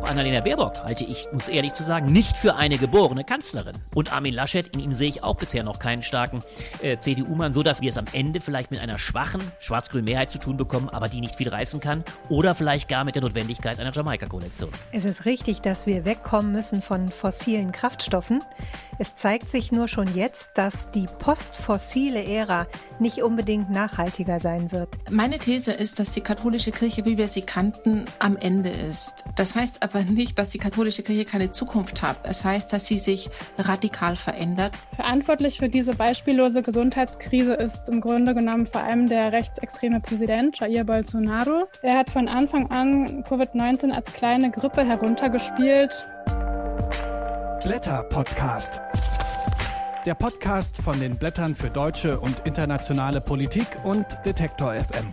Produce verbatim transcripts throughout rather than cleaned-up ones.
Annalena Baerbock halte ich, muss ehrlich zu sagen, nicht für eine geborene Kanzlerin. Und Armin Laschet, in ihm sehe ich auch bisher noch keinen starken äh, C D U-Mann, so dass wir es am Ende vielleicht mit einer schwachen schwarz-grünen Mehrheit zu tun bekommen, aber die nicht viel reißen kann. Oder vielleicht gar mit der Notwendigkeit einer Jamaika-Koalition. Es ist richtig, dass wir wegkommen müssen von fossilen Kraftstoffen. Es zeigt sich nur schon jetzt, dass die postfossile Ära nicht unbedingt nachhaltiger sein wird. Meine These ist, dass die katholische Kirche, wie wir sie kannten, am Ende ist. Das heißt aber nicht, dass die katholische Kirche keine Zukunft hat. Es heißt, dass sie sich radikal verändert. Verantwortlich für diese beispiellose Gesundheitskrise ist im Grunde genommen vor allem der rechtsextreme Präsident Jair Bolsonaro. Er hat von Anfang an Covid neunzehn als kleine Grippe heruntergespielt. Blätter-Podcast. Der Podcast von den Blättern für deutsche und internationale Politik und Detektor F M.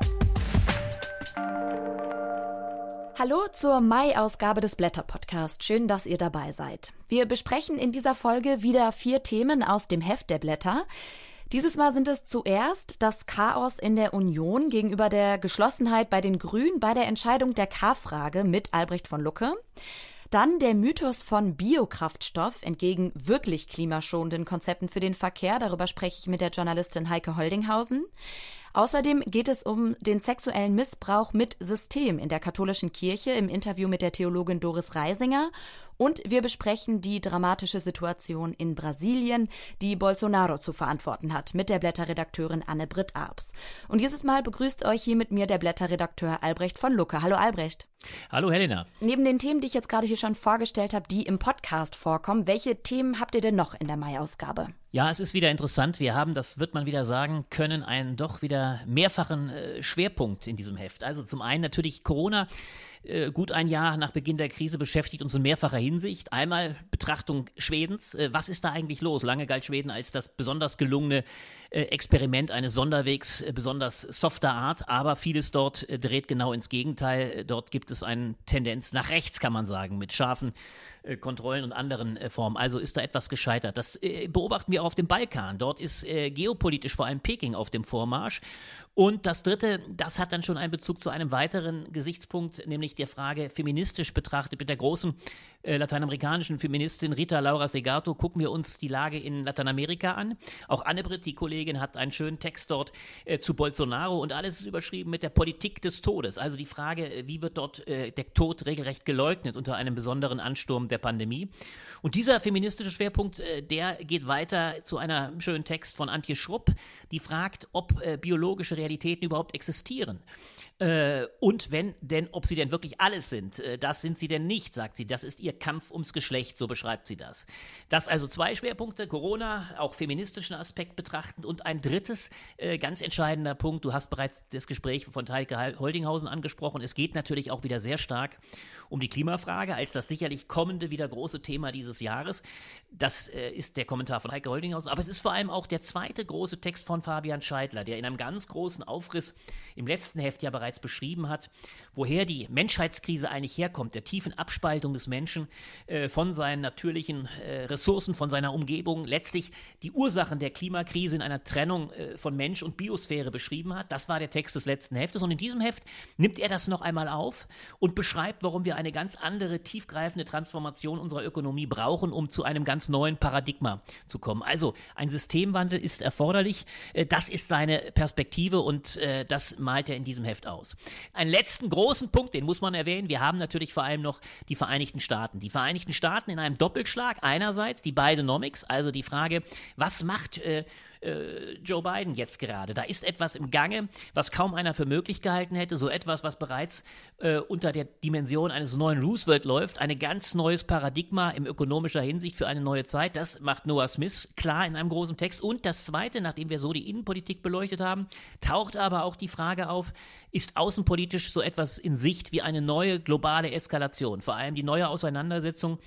Hallo zur Mai-Ausgabe des Blätter-Podcast. Schön, dass ihr dabei seid. Wir besprechen in dieser Folge wieder vier Themen aus dem Heft der Blätter. Dieses Mal sind es zuerst das Chaos in der Union gegenüber der Geschlossenheit bei den Grünen bei der Entscheidung der K-Frage mit Albrecht von Lucke. Dann der Mythos von Biokraftstoff entgegen wirklich klimaschonenden Konzepten für den Verkehr. Darüber spreche ich mit der Journalistin Heike Holdinghausen. Außerdem geht es um den sexuellen Missbrauch mit System in der katholischen Kirche im Interview mit der Theologin Doris Reisinger. Und wir besprechen die dramatische Situation in Brasilien, die Bolsonaro zu verantworten hat, mit der Blätterredakteurin Anne-Britt Arps. Und dieses Mal begrüßt euch hier mit mir der Blätterredakteur Albrecht von Lucke. Hallo Albrecht. Hallo Helena. Neben den Themen, die ich jetzt gerade hier schon vorgestellt habe, die im Podcast vorkommen, welche Themen habt ihr denn noch in der Mai-Ausgabe? Ja, es ist wieder interessant. Wir haben, das wird man wieder sagen können, einen doch wieder mehrfachen äh, Schwerpunkt in diesem Heft. Also zum einen natürlich Corona. Äh, gut ein Jahr nach Beginn der Krise beschäftigt uns in mehrfacher Hinsicht. Einmal Betrachtung Schwedens. Äh, was ist da eigentlich los? Lange galt Schweden als das besonders gelungene äh, Experiment eines Sonderwegs, äh, besonders softer Art. Aber vieles dort äh, dreht genau ins Gegenteil. Äh, dort gibt es eine Tendenz nach rechts, kann man sagen, mit scharfen äh, Kontrollen und anderen äh, Formen. Also ist da etwas gescheitert. Das äh, beobachten wir auch auf dem Balkan. Dort ist äh, geopolitisch vor allem Peking auf dem Vormarsch. Und das Dritte, das hat dann schon einen Bezug zu einem weiteren Gesichtspunkt, nämlich der Frage feministisch betrachtet. Mit der großen äh, lateinamerikanischen Feministin Rita Laura Segato gucken wir uns die Lage in Lateinamerika an. Auch Anne-Britt, die Kollegin, hat einen schönen Text dort äh, zu Bolsonaro und alles ist überschrieben mit der Politik des Todes. Also die Frage, wie wird dort äh, der Tod regelrecht geleugnet unter einem besonderen Ansturm der Pandemie. Und dieser feministische Schwerpunkt, äh, der geht weiter zu einer schönen Text von Antje Schrupp, die fragt, ob äh, biologische Realitäten überhaupt existieren. Äh, und wenn denn, ob sie denn wirklich alles sind. Äh, das sind sie denn nicht, sagt sie. Das ist ihr Kampf ums Geschlecht, so beschreibt sie das. Das also zwei Schwerpunkte, Corona, auch feministischen Aspekt betrachtend und ein drittes, äh, ganz entscheidender Punkt, du hast bereits das Gespräch von Heike Holdinghausen angesprochen, es geht natürlich auch wieder sehr stark um die Klimafrage, als das sicherlich kommende wieder große Thema dieses Jahres. Das äh, ist der Kommentar von Heike Holdinghausen, aber es ist vor allem auch der zweite große Text von Fabian Scheidler, der in einem ganz großen Aufriss im letzten Heft ja bereits beschrieben hat, woher die Menschheitskrise eigentlich herkommt, der tiefen Abspaltung des Menschen äh, von seinen natürlichen äh, Ressourcen, von seiner Umgebung, letztlich die Ursachen der Klimakrise in einer Trennung äh, von Mensch und Biosphäre beschrieben hat. Das war der Text des letzten Heftes und in diesem Heft nimmt er das noch einmal auf und beschreibt, warum wir eine ganz andere, tiefgreifende Transformation unserer Ökonomie brauchen, um zu einem ganz neuen Paradigma zu kommen. Also ein Systemwandel ist erforderlich, äh, das ist seine Perspektive und äh, das malt er in diesem Heft aus. Einen letzten großen Punkt, den muss man erwähnen, wir haben natürlich vor allem noch die Vereinigten Staaten. Die Vereinigten Staaten in einem Doppelschlag, einerseits die Bidenomics, also die Frage, was macht äh, äh, Joe Biden jetzt gerade? Da ist etwas im Gange, was kaum einer für möglich gehalten hätte, so etwas, was bereits äh, unter der Dimension eines neuen Roosevelt läuft, ein ganz neues Paradigma in ökonomischer Hinsicht für eine neue Zeit, das macht Noah Smith klar in einem großen Text. Und das Zweite, nachdem wir so die Innenpolitik beleuchtet haben, taucht aber auch die Frage auf, ist außenpolitisch so etwas in Sicht wie eine neue globale Eskalation, vor allem die neue Auseinandersetzung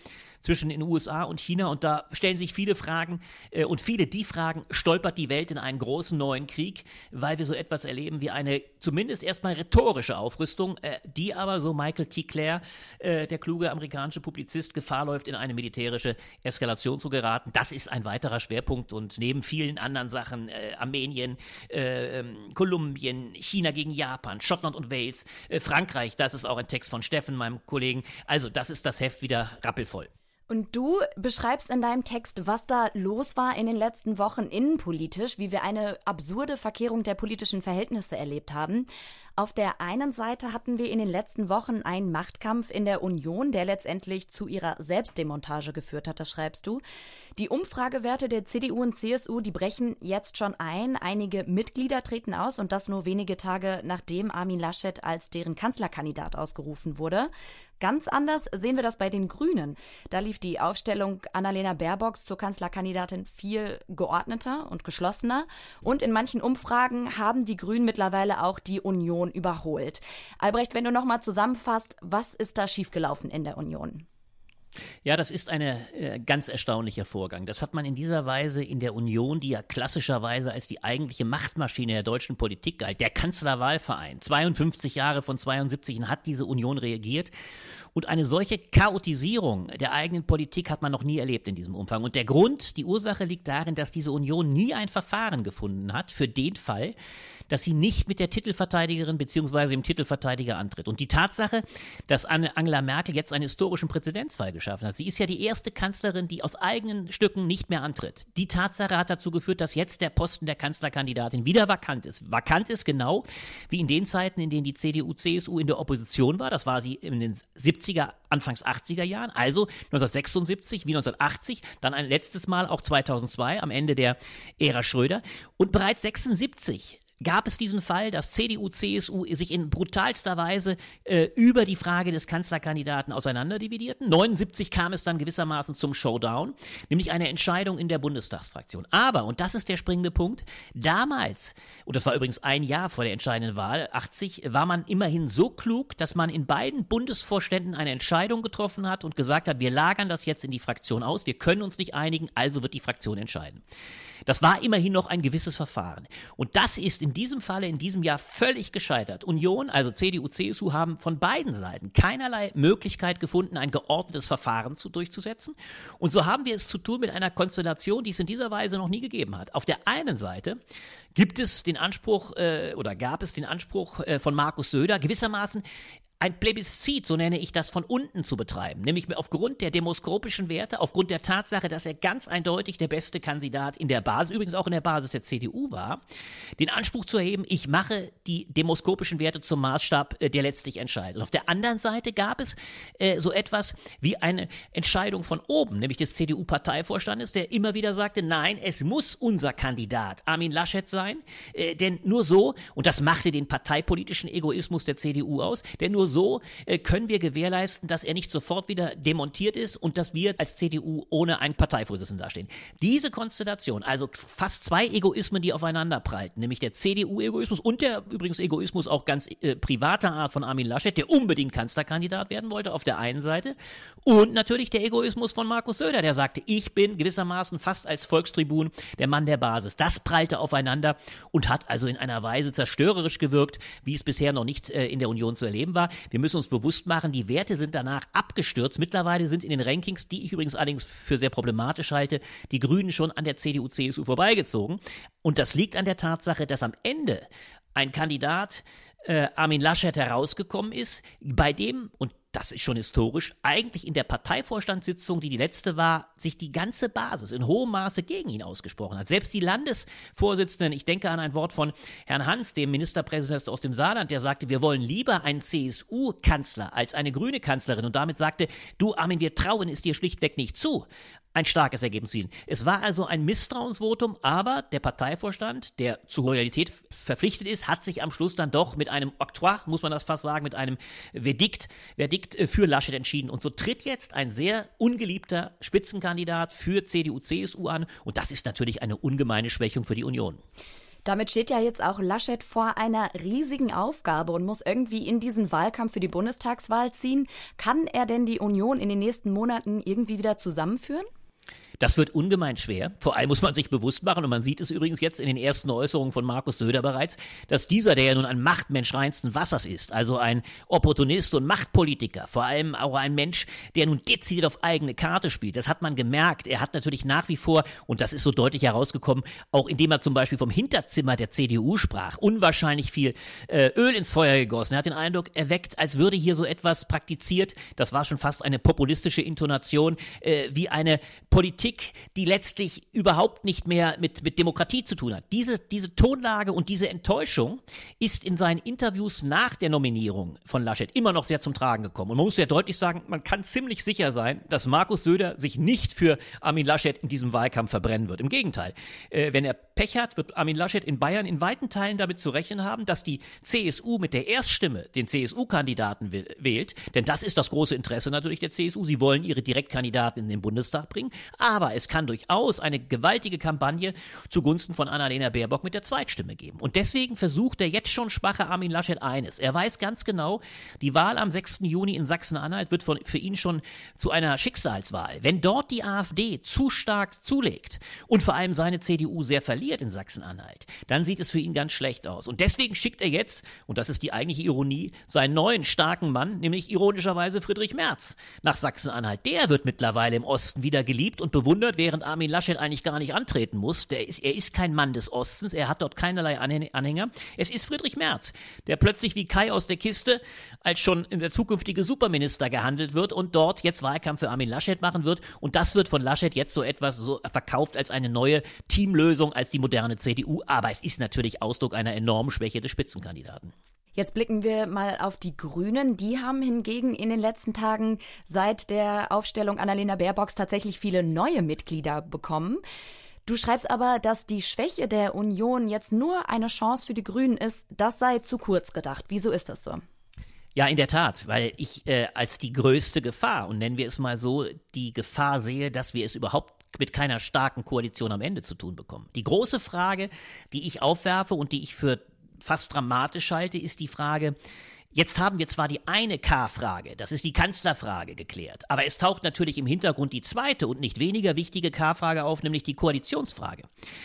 zwischen den U S A und China. Und da stellen sich viele Fragen äh, und viele die Fragen, stolpert die Welt in einen großen neuen Krieg, weil wir so etwas erleben wie eine zumindest erstmal rhetorische Aufrüstung, äh, die aber, so Michael T. Clare, äh, der kluge amerikanische Publizist, Gefahr läuft, in eine militärische Eskalation zu geraten. Das ist ein weiterer Schwerpunkt und neben vielen anderen Sachen, äh, Armenien, äh, Kolumbien, China gegen Japan, Schottland und Wales, äh, Frankreich, das ist auch ein Text von Steffen, meinem Kollegen. Also das ist das Heft wieder rappelvoll. Und du beschreibst in deinem Text, was da los war in den letzten Wochen innenpolitisch, wie wir eine absurde Verkehrung der politischen Verhältnisse erlebt haben. Auf der einen Seite hatten wir in den letzten Wochen einen Machtkampf in der Union, der letztendlich zu ihrer Selbstdemontage geführt hat, das schreibst du. Die Umfragewerte der C D U und C S U, die brechen jetzt schon ein. Einige Mitglieder treten aus und das nur wenige Tage nachdem Armin Laschet als deren Kanzlerkandidat ausgerufen wurde. Ganz anders sehen wir das bei den Grünen. Da lief die Aufstellung Annalena Baerbocks zur Kanzlerkandidatin viel geordneter und geschlossener. Und in manchen Umfragen haben die Grünen mittlerweile auch die Union überholt. Albrecht, wenn du nochmal zusammenfasst, was ist da schiefgelaufen in der Union? Ja, das ist ein äh, ganz erstaunlicher Vorgang. Das hat man in dieser Weise in der Union, die ja klassischerweise als die eigentliche Machtmaschine der deutschen Politik galt, der Kanzlerwahlverein, zweiundfünfzig Jahre von zweiundsiebzig hat diese Union reagiert. Und eine solche Chaotisierung der eigenen Politik hat man noch nie erlebt in diesem Umfang. Und der Grund, die Ursache liegt darin, dass diese Union nie ein Verfahren gefunden hat für den Fall, dass sie nicht mit der Titelverteidigerin bzw. dem Titelverteidiger antritt. Und die Tatsache, dass Angela Merkel jetzt einen historischen Präzedenzfall geschaffen hat, sie ist ja die erste Kanzlerin, die aus eigenen Stücken nicht mehr antritt. Die Tatsache hat dazu geführt, dass jetzt der Posten der Kanzlerkandidatin wieder vakant ist. Vakant ist genau wie in den Zeiten, in denen die C D U, C S U in der Opposition war. Das war sie in den siebziger, Anfangs achtziger Jahren, also neunzehnhundertsechsundsiebzig wie neunzehnhundertachtzig, dann ein letztes Mal auch zweitausendzwei am Ende der Ära Schröder. Und bereits sechsundsiebzig gab es diesen Fall, dass C D U, C S U sich in brutalster Weise äh, über die Frage des Kanzlerkandidaten auseinanderdividierten. neunundsiebzig kam es dann gewissermaßen zum Showdown, nämlich eine Entscheidung in der Bundestagsfraktion. Aber, und das ist der springende Punkt, damals, und das war übrigens ein Jahr vor der entscheidenden Wahl, achtzig, war man immerhin so klug, dass man in beiden Bundesvorständen eine Entscheidung getroffen hat und gesagt hat, wir lagern das jetzt in die Fraktion aus, wir können uns nicht einigen, also wird die Fraktion entscheiden. Das war immerhin noch ein gewisses Verfahren. Und das ist in diesem Falle, in diesem Jahr völlig gescheitert. Union, also C D U, C S U, haben von beiden Seiten keinerlei Möglichkeit gefunden, ein geordnetes Verfahren zu, durchzusetzen. Und so haben wir es zu tun mit einer Konstellation, die es in dieser Weise noch nie gegeben hat. Auf der einen Seite gibt es den Anspruch, äh, oder gab es den Anspruch äh, von Markus Söder, gewissermaßen ein Plebiszit, so nenne ich das, von unten zu betreiben, nämlich aufgrund der demoskopischen Werte, aufgrund der Tatsache, dass er ganz eindeutig der beste Kandidat in der Basis, übrigens auch in der Basis der C D U war, den Anspruch zu erheben, ich mache die demoskopischen Werte zum Maßstab, der letztlich entscheidet. Und auf der anderen Seite gab es äh, so etwas wie eine Entscheidung von oben, nämlich des C D U-Parteivorstandes, der immer wieder sagte, nein, es muss unser Kandidat Armin Laschet sein, äh, denn nur so, und das machte den parteipolitischen Egoismus der C D U aus, denn nur so äh, können wir gewährleisten, dass er nicht sofort wieder demontiert ist und dass wir als C D U ohne einen Parteivorsitzenden dastehen. Diese Konstellation, also fast zwei Egoismen, die aufeinander prallten, nämlich der C D U-Egoismus und der übrigens Egoismus auch ganz äh, privater Art von Armin Laschet, der unbedingt Kanzlerkandidat werden wollte, auf der einen Seite, und natürlich der Egoismus von Markus Söder, der sagte, ich bin gewissermaßen fast als Volkstribun der Mann der Basis. Das prallte aufeinander und hat also in einer Weise zerstörerisch gewirkt, wie es bisher noch nicht äh, in der Union zu erleben war. Wir müssen uns bewusst machen, die Werte sind danach abgestürzt. Mittlerweile sind in den Rankings, die ich übrigens allerdings für sehr problematisch halte, die Grünen schon an der C D U, C S U vorbeigezogen. Und das liegt an der Tatsache, dass am Ende ein Kandidat, äh, Armin Laschet, herausgekommen ist, bei dem, und das ist schon historisch, eigentlich in der Parteivorstandssitzung, die die letzte war, sich die ganze Basis in hohem Maße gegen ihn ausgesprochen hat. Selbst die Landesvorsitzenden, ich denke an ein Wort von Herrn Hans, dem Ministerpräsidenten aus dem Saarland, der sagte, wir wollen lieber einen C S U-Kanzler als eine grüne Kanzlerin, und damit sagte, du Armin, wir trauen es dir schlichtweg nicht zu, ein starkes Ergebnis zu ziehen. Es war also ein Misstrauensvotum, aber der Parteivorstand, der zur Loyalität verpflichtet ist, hat sich am Schluss dann doch mit einem Oktroi, muss man das fast sagen, mit einem Verdikt, Verdikt für Laschet entschieden. Und so tritt jetzt ein sehr ungeliebter Spitzenkandidat für C D U, C S U an, und das ist natürlich eine ungemeine Schwächung für die Union. Damit steht ja jetzt auch Laschet vor einer riesigen Aufgabe und muss irgendwie in diesen Wahlkampf für die Bundestagswahl ziehen. Kann er denn die Union in den nächsten Monaten irgendwie wieder zusammenführen? Das wird ungemein schwer. Vor allem muss man sich bewusst machen, und man sieht es übrigens jetzt in den ersten Äußerungen von Markus Söder bereits, dass dieser, der ja nun ein Machtmensch reinsten Wassers ist, also ein Opportunist und Machtpolitiker, vor allem auch ein Mensch, der nun dezidiert auf eigene Karte spielt, das hat man gemerkt. Er hat natürlich nach wie vor, und das ist so deutlich herausgekommen, auch indem er zum Beispiel vom Hinterzimmer der C D U sprach, unwahrscheinlich viel äh, Öl ins Feuer gegossen. Er hat den Eindruck erweckt, als würde hier so etwas praktiziert, das war schon fast eine populistische Intonation, äh, wie eine Politik, die letztlich überhaupt nicht mehr mit, mit Demokratie zu tun hat. Diese, diese Tonlage und diese Enttäuschung ist in seinen Interviews nach der Nominierung von Laschet immer noch sehr zum Tragen gekommen. Und man muss ja deutlich sagen, man kann ziemlich sicher sein, dass Markus Söder sich nicht für Armin Laschet in diesem Wahlkampf verbrennen wird. Im Gegenteil, äh, wenn er Pech hat, wird Armin Laschet in Bayern in weiten Teilen damit zu rechnen haben, dass die C S U mit der Erststimme den C S U-Kandidaten wählt. Denn das ist das große Interesse natürlich der C S U. Sie wollen ihre Direktkandidaten in den Bundestag bringen. Aber es kann durchaus eine gewaltige Kampagne zugunsten von Annalena Baerbock mit der Zweitstimme geben. Und deswegen versucht der jetzt schon schwache Armin Laschet eines. Er weiß ganz genau, die Wahl am sechsten Juni in Sachsen-Anhalt wird von, für ihn schon zu einer Schicksalswahl. Wenn dort die AfD zu stark zulegt und vor allem seine C D U sehr verliert in Sachsen-Anhalt, dann sieht es für ihn ganz schlecht aus. Und deswegen schickt er jetzt, und das ist die eigentliche Ironie, seinen neuen starken Mann, nämlich ironischerweise Friedrich Merz, nach Sachsen-Anhalt. Der wird mittlerweile im Osten wieder geliebt und bewundert, während Armin Laschet eigentlich gar nicht antreten muss. Der ist, er ist kein Mann des Ostens, er hat dort keinerlei Anhänger. Es ist Friedrich Merz, der plötzlich wie Kai aus der Kiste als schon in der zukünftige Superminister gehandelt wird und dort jetzt Wahlkampf für Armin Laschet machen wird. Und das wird von Laschet jetzt so etwas so verkauft als eine neue Teamlösung, als die moderne C D U. Aber es ist natürlich Ausdruck einer enormen Schwäche des Spitzenkandidaten. Jetzt blicken wir mal auf die Grünen. Die haben hingegen in den letzten Tagen seit der Aufstellung Annalena Baerbocks tatsächlich viele neue Mitglieder bekommen. Du schreibst aber, dass die Schwäche der Union jetzt nur eine Chance für die Grünen ist. Das sei zu kurz gedacht. Wieso ist das so? Ja, in der Tat, weil ich äh, als die größte Gefahr, und nennen wir es mal so, die Gefahr sehe, dass wir es überhaupt mit keiner starken Koalition am Ende zu tun bekommen. Die große Frage, die ich aufwerfe und die ich für fast dramatisch halte, ist die Frage, jetzt haben wir zwar die eine K-Frage, das ist die Kanzlerfrage, geklärt, aber es taucht natürlich im Hintergrund die zweite und nicht weniger wichtige K-Frage auf, nämlich die Koalitionsfrage.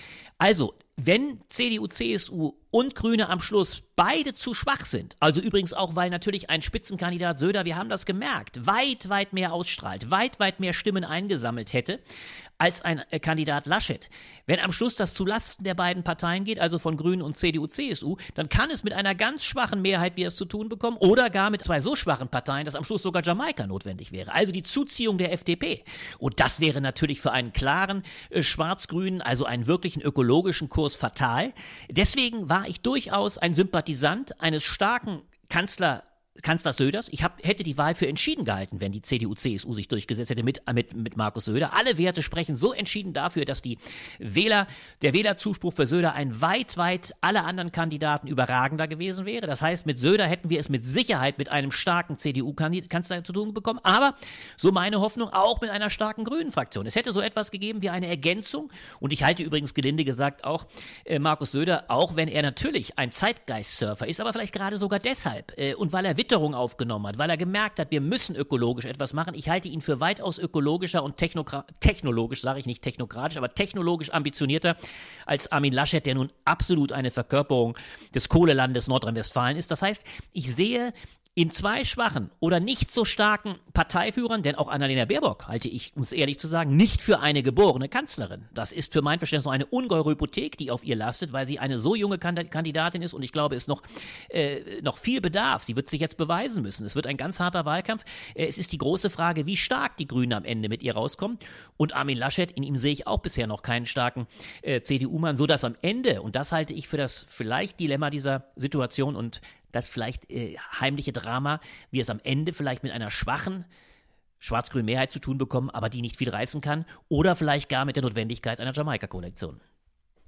Also, wenn C D U, C S U und Grüne am Schluss beide zu schwach sind, also übrigens auch, weil natürlich ein Spitzenkandidat Söder, wir haben das gemerkt, weit, weit mehr ausstrahlt, weit, weit mehr Stimmen eingesammelt hätte, als ein äh, Kandidat Laschet. Wenn am Schluss das zulasten der beiden Parteien geht, also von Grünen und C D U, C S U, dann kann es mit einer ganz schwachen Mehrheit wir es zu tun bekommen oder gar mit zwei so schwachen Parteien, dass am Schluss sogar Jamaika notwendig wäre. Also die Zuziehung der F D P. Und das wäre natürlich für einen klaren äh, schwarz-grünen, also einen wirklichen ökologischen Kurs fatal. Deswegen war ich durchaus ein Sympathisant eines starken Kanzler Kanzler Söders. Ich hab, hätte die Wahl für entschieden gehalten, wenn die C D U, C S U sich durchgesetzt hätte mit, mit, mit Markus Söder. Alle Werte sprechen so entschieden dafür, dass die Wähler, der Wählerzuspruch für Söder ein weit, weit alle anderen Kandidaten überragender gewesen wäre. Das heißt, mit Söder hätten wir es mit Sicherheit mit einem starken C D U-Kanzler zu tun bekommen, aber, so meine Hoffnung, auch mit einer starken grünen Fraktion. Es hätte so etwas gegeben wie eine Ergänzung, und ich halte übrigens gelinde gesagt auch äh, Markus Söder, auch wenn er natürlich ein Zeitgeist-Surfer ist, aber vielleicht gerade sogar deshalb, äh, und weil er Witterung aufgenommen hat, weil er gemerkt hat, wir müssen ökologisch etwas machen. Ich halte ihn für weitaus ökologischer und technokra- technologisch, sage ich nicht technokratisch, aber technologisch ambitionierter als Armin Laschet, der nun absolut eine Verkörperung des Kohlelandes Nordrhein-Westfalen ist. Das heißt, ich sehe in zwei schwachen oder nicht so starken Parteiführern, denn auch Annalena Baerbock halte ich, um es ehrlich zu sagen, nicht für eine geborene Kanzlerin. Das ist für mein Verständnis noch eine ungeheure Hypothek, die auf ihr lastet, weil sie eine so junge Kandidatin ist, und ich glaube, es noch, äh, noch viel bedarf. Sie wird sich jetzt beweisen müssen. Es wird ein ganz harter Wahlkampf. Äh, es ist die große Frage, wie stark die Grünen am Ende mit ihr rauskommen. Und Armin Laschet, in ihm sehe ich auch bisher noch keinen starken äh, C D U-Mann, sodass am Ende, und das halte ich für das vielleicht Dilemma dieser Situation und das vielleicht äh, heimliche Drama, wir es am Ende vielleicht mit einer schwachen schwarz-grünen Mehrheit zu tun bekommen, aber die nicht viel reißen kann, oder vielleicht gar mit der Notwendigkeit einer Jamaika-Koalition.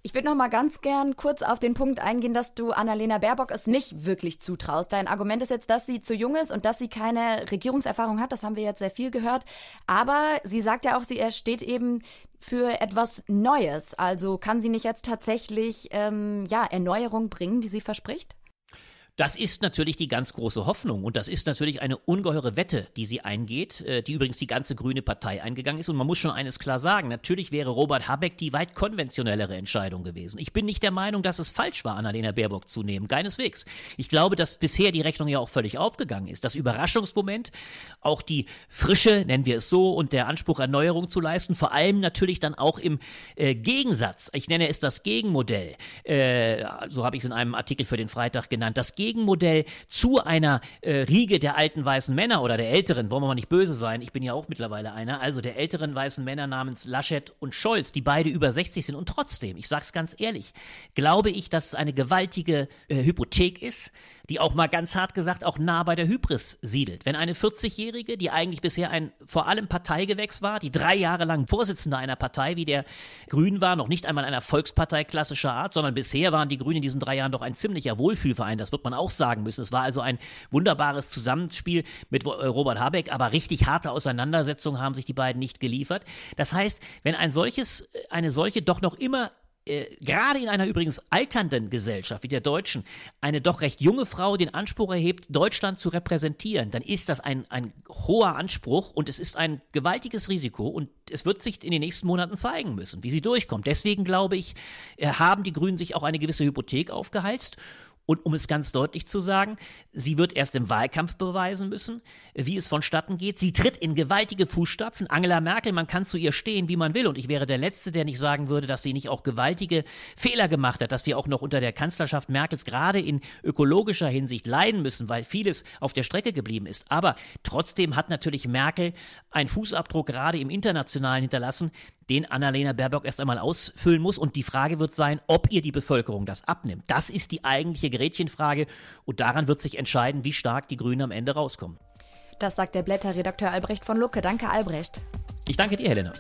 Ich würde noch mal ganz gern kurz auf den Punkt eingehen, dass du Annalena Baerbock es nicht wirklich zutraust. Dein Argument ist jetzt, dass sie zu jung ist und dass sie keine Regierungserfahrung hat. Das haben wir jetzt sehr viel gehört. Aber sie sagt ja auch, sie steht eben für etwas Neues. Also kann sie nicht jetzt tatsächlich ähm, ja, Erneuerung bringen, die sie verspricht? Das ist natürlich die ganz große Hoffnung und das ist natürlich eine ungeheure Wette, die sie eingeht, die übrigens die ganze grüne Partei eingegangen ist. Und man muss schon eines klar sagen, natürlich wäre Robert Habeck die weit konventionellere Entscheidung gewesen. Ich bin nicht der Meinung, dass es falsch war, Annalena Baerbock zu nehmen, keineswegs. Ich glaube, dass bisher die Rechnung ja auch völlig aufgegangen ist. Das Überraschungsmoment, auch die Frische, nennen wir es so, und der Anspruch, Erneuerung zu leisten, vor allem natürlich dann auch im äh, Gegensatz, ich nenne es das Gegenmodell, äh, so habe ich es in einem Artikel für den Freitag genannt, das Gegenmodell zu einer äh, Riege der alten weißen Männer oder der älteren, wollen wir mal nicht böse sein, ich bin ja auch mittlerweile einer, also der älteren weißen Männer namens Laschet und Scholz, die beide über sechzig sind und trotzdem, ich sag's ganz ehrlich, glaube ich, dass es eine gewaltige äh, Hypothek ist, die auch mal ganz hart gesagt auch nah bei der Hybris siedelt. Wenn eine vierzigjährige, die eigentlich bisher ein vor allem Parteigewächs war, die drei Jahre lang Vorsitzende einer Partei wie der Grünen war, noch nicht einmal einer Volkspartei klassischer Art, sondern bisher waren die Grünen in diesen drei Jahren doch ein ziemlicher Wohlfühlverein, das wird man auch sagen müssen. Es war also ein wunderbares Zusammenspiel mit Robert Habeck, aber richtig harte Auseinandersetzungen haben sich die beiden nicht geliefert. Das heißt, wenn ein solches, eine solche doch noch immer Äh, gerade in einer übrigens alternden Gesellschaft wie der deutschen, eine doch recht junge Frau den Anspruch erhebt, Deutschland zu repräsentieren, dann ist das ein, ein hoher Anspruch und es ist ein gewaltiges Risiko und es wird sich in den nächsten Monaten zeigen müssen, wie sie durchkommt. Deswegen glaube ich, haben die Grünen sich auch eine gewisse Hypothek aufgeheizt. Und um es ganz deutlich zu sagen, sie wird erst im Wahlkampf beweisen müssen, wie es vonstatten geht. Sie tritt in gewaltige Fußstapfen. Angela Merkel, man kann zu ihr stehen, wie man will. Und ich wäre der Letzte, der nicht sagen würde, dass sie nicht auch gewaltige Fehler gemacht hat, dass wir auch noch unter der Kanzlerschaft Merkels gerade in ökologischer Hinsicht leiden müssen, weil vieles auf der Strecke geblieben ist. Aber trotzdem hat natürlich Merkel einen Fußabdruck gerade im Internationalen hinterlassen, den Annalena Baerbock erst einmal ausfüllen muss. Und die Frage wird sein, ob ihr die Bevölkerung das abnimmt. Das ist die eigentliche Gretchenfrage. Und daran wird sich entscheiden, wie stark die Grünen am Ende rauskommen. Das sagt der Blätter-Redakteur Albrecht von Lucke. Danke, Albrecht. Ich danke dir, Helena.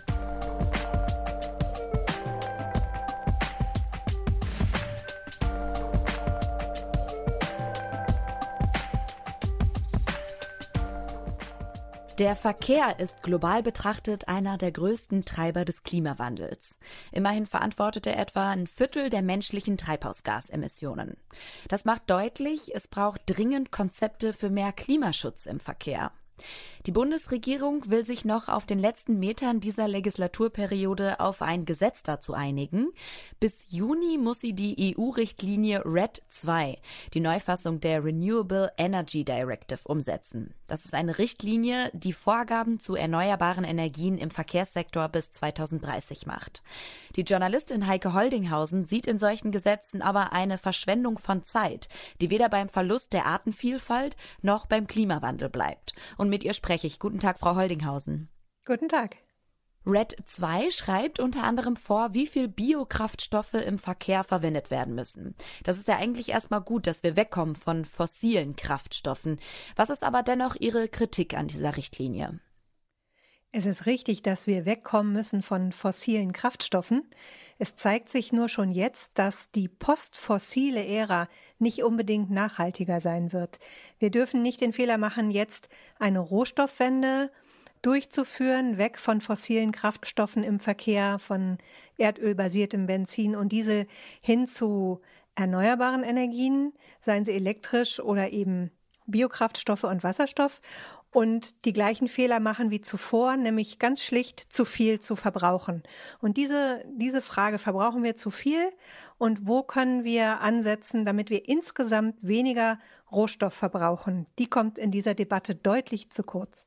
Der Verkehr ist global betrachtet einer der größten Treiber des Klimawandels. Immerhin verantwortet er etwa ein Viertel der menschlichen Treibhausgasemissionen. Das macht deutlich, es braucht dringend Konzepte für mehr Klimaschutz im Verkehr. Die Bundesregierung will sich noch auf den letzten Metern dieser Legislaturperiode auf ein Gesetz dazu einigen. Bis Juni muss sie die E U-Richtlinie R E D zwei, die Neufassung der Renewable Energy Directive, umsetzen. Das ist eine Richtlinie, die Vorgaben zu erneuerbaren Energien im Verkehrssektor bis zweitausenddreißig macht. Die Journalistin Heike Holdinghausen sieht in solchen Gesetzen aber eine Verschwendung von Zeit, die weder beim Verlust der Artenvielfalt noch beim Klimawandel bleibt. Und mit ihr spreche ich. Guten Tag, Frau Holdinghausen. Guten Tag. R E D zwei schreibt unter anderem vor, wie viel Biokraftstoffe im Verkehr verwendet werden müssen. Das ist ja eigentlich erstmal gut, dass wir wegkommen von fossilen Kraftstoffen. Was ist aber dennoch Ihre Kritik an dieser Richtlinie? Es ist richtig, dass wir wegkommen müssen von fossilen Kraftstoffen. Es zeigt sich nur schon jetzt, dass die postfossile Ära nicht unbedingt nachhaltiger sein wird. Wir dürfen nicht den Fehler machen, jetzt eine Rohstoffwende durchzuführen, weg von fossilen Kraftstoffen im Verkehr, von erdölbasiertem Benzin und Diesel hin zu erneuerbaren Energien, seien sie elektrisch oder eben Biokraftstoffe und Wasserstoff. Und die gleichen Fehler machen wie zuvor, nämlich ganz schlicht zu viel zu verbrauchen. Und diese, diese Frage, verbrauchen wir zu viel und wo können wir ansetzen, damit wir insgesamt weniger Rohstoff verbrauchen, die kommt in dieser Debatte deutlich zu kurz.